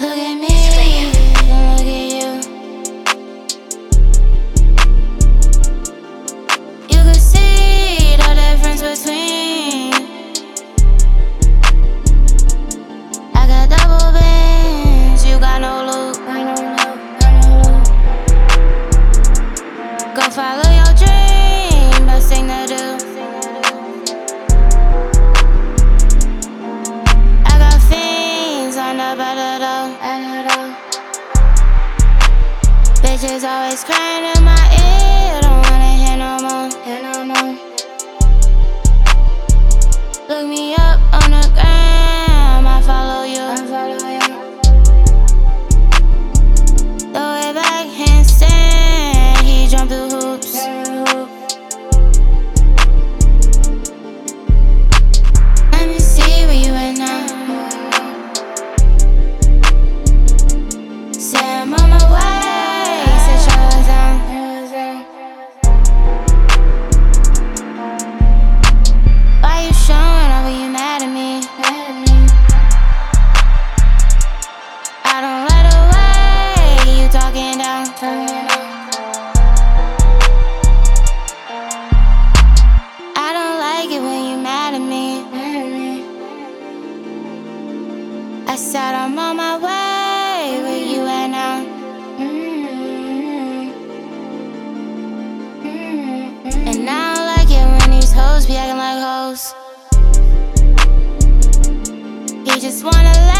Look at me, don't look at you. You can see the difference between. I got double bands, you got no loop. Go follow your dream, best thing to do. I got fiends on the better though. Bitches always crying in my ear, don't wanna hear no more. Look me up on the gram, I follow you. Throw it back, handstand, he jump through hoops. Let me see where you at now. Say I'm on my way, set yours down. Why you showing up when you mad at me? I don't like the way you talking down. I don't like it when you mad at me. I said I'm on my way, where you at now? And I don't like it when these hoes be acting like hoes. He just wanna laugh.